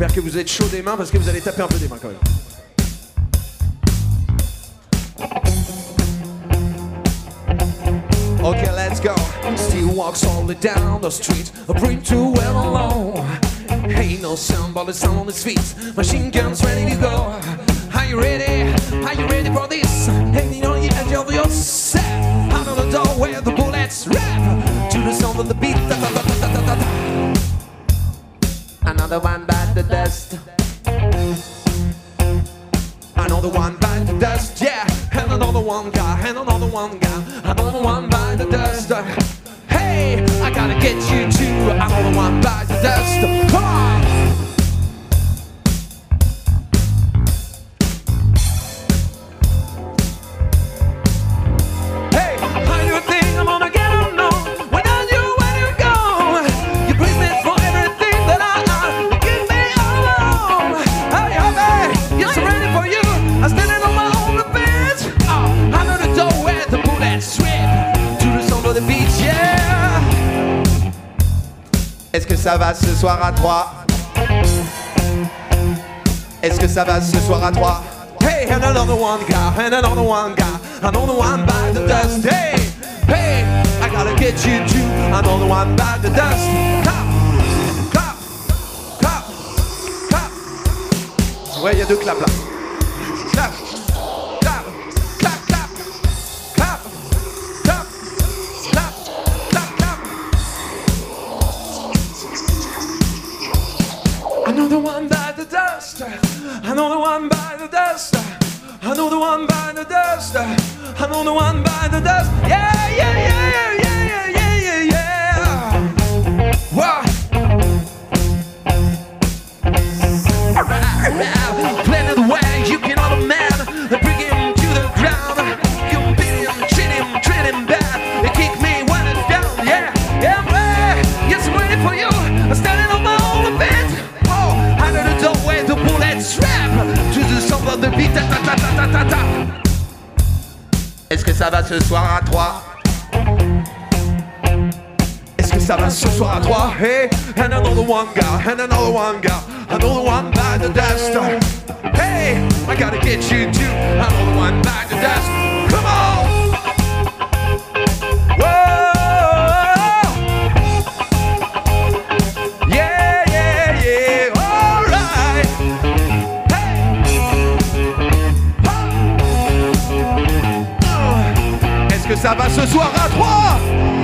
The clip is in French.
J'espère que vous êtes chaud des mains parce que vous allez taper un peu des mains quand même. Okay, let's go. Still walks all the way down the street. A bring too well alone. Ain't no sound but the sound on his feet. Machine guns ready to go. Are you ready? Are you ready for this? Hanging on the edge of your set. Out of the door where the bullets rap. To the sound of the beat. Da, da, da, da, da, da, da. Another one bite the dust. Another one bite the dust, yeah. And another one guy, and another one guy. Another one bite the dust. Hey, I gotta get you too. Another one bite the dust. Come on. Hey, how you think I'm gonna get on? No, without you, where you go? You praise me for everything that I give me all alone. Hey, hey, yes, I'm ready for you. I'm standing on my own defense. Oh, I know the door where the bullets rip to the sound of the beat, yeah. Est-ce que ça va ce soir à 3? Est-ce que ça va ce soir à 3? Hey, and another one guy, and another one guy, another one by the dust. Hey, hey, I gotta get you too. Another one by the dust. Cop, cop, cop, cop. Ouais, il y a deux claps là. Clap, clap, clap, clap, clap, clap, clap, clap, clap. Another one by the dust. Another one by the dust. Another one by the dust. Another one by the dust. Yeah, yeah, yeah, yeah, yeah, yeah, yeah, yeah. Wow. Planet way, you can all the man. Bring him to the ground. You beat him, treat him bad. You kick me when it's down. Yeah, yeah, man. Yes, I'm waiting for you. I'm standing on my own defense. Oh, I know the doorway, the bullets rap to the sound of the beat. Ta ta ta ta ta ta ta. Est-ce que ça va ce soir à 3? Est-ce que ça va ce soir à 3? Hey, and another one guy, and another one guy, another one by the dust. Hey, I gotta get you too. Another one by the dust. Come on. Whoa. Yeah, yeah, yeah. All right. Hey. Est-ce que ça va ce soir à 3?